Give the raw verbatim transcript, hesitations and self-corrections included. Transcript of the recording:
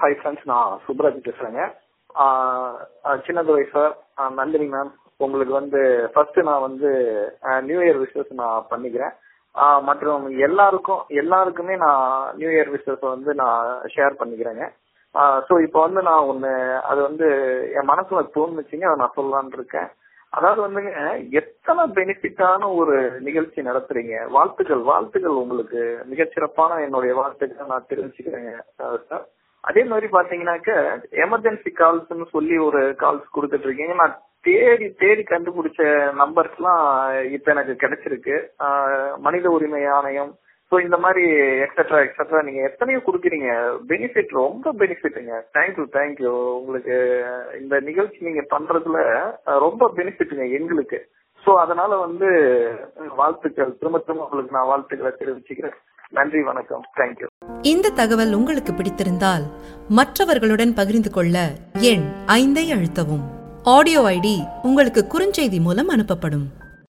Hi friends, நான் சுப்ராஜ் பேசுறேங்க. Chinnadurai sir, Nandini ma'am, உங்களுக்கு வந்து ஃபர்ஸ்ட் நான் வந்து நியூ இயர் விஷஸ் நான் பண்ணிக்கிறேன். மற்றும் எல்லாருக்கும் எல்லாருக்குமே நான் நியூ இயர் விஷஸ் வந்து நான் ஷேர் பண்ணிக்கிறேங்க. ஸோ இப்போ வந்து நான் ஒன்று அது வந்து என் மனசுல தோணுச்சுங்க, அதை நான் சொல்லலான் இருக்கேன். அதாவது வந்துங்க, எத்தனை பெனிஃபிட்டான ஒரு நிகழ்ச்சி நடத்துறீங்க. வாழ்த்துக்கள் வாழ்த்துக்கள் உங்களுக்கு, மிகச்சிறப்பான என்னுடைய வாழ்த்துக்களை நான் தெரிவிச்சுக்கிறேங்க சார். அதே மாதிரி பாத்தீங்கன்னாக்க எமர்ஜென்சி கால்ஸ்ன்னு சொல்லி ஒரு கால்ஸ் கொடுத்துட்டு இருக்கீங்க. நான் தேடி தேடி கண்டுபிடிச்ச நம்பர்ஸ் எல்லாம் இப்ப எனக்கு கிடைச்சிருக்கு. மனித உரிமை ஆணையம், ஸோ இந்த மாதிரி எக்ஸெட்ரா எக்ஸெட்ரா நீங்க எத்தனையோ கொடுக்குறீங்க. பெனிஃபிட், ரொம்ப பெனிஃபிட்டுங்க. Thank you thank you. உங்களுக்கு இந்த நிகழ்ச்சி நீங்க பண்றதுல ரொம்ப பெனிஃபிட்டுங்க எங்களுக்கு. ஸோ அதனால வந்து வாழ்த்துக்கள், திரும்ப திரும்ப உங்களுக்கு நான் வாழ்த்துக்களை தெரிவிச்சுக்கிறேன். நன்றி, வணக்கம், தேங்க்யூ. இந்த தகவல் உங்களுக்கு பிடித்திருந்தால் மற்றவர்களுடன் பகிர்ந்து கொள்ள எண் ஐந்தை அழுத்தவும். ஆடியோ ஐடி உங்களுக்கு குறுஞ்செய்தி மூலம் அனுப்பப்படும்.